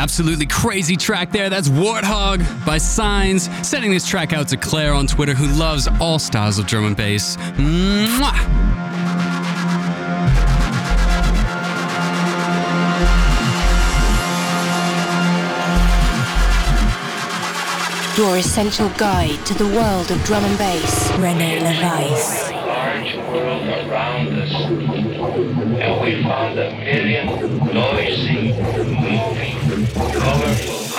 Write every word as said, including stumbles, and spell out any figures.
Absolutely crazy track there. That's Warthog by Signs. Sending this track out to Claire on Twitter, who loves all styles of drum and bass. Mwah! Your essential guide to the world of drum and bass. René LaVice. Large world around us, and we found a million noisy, moving, colorful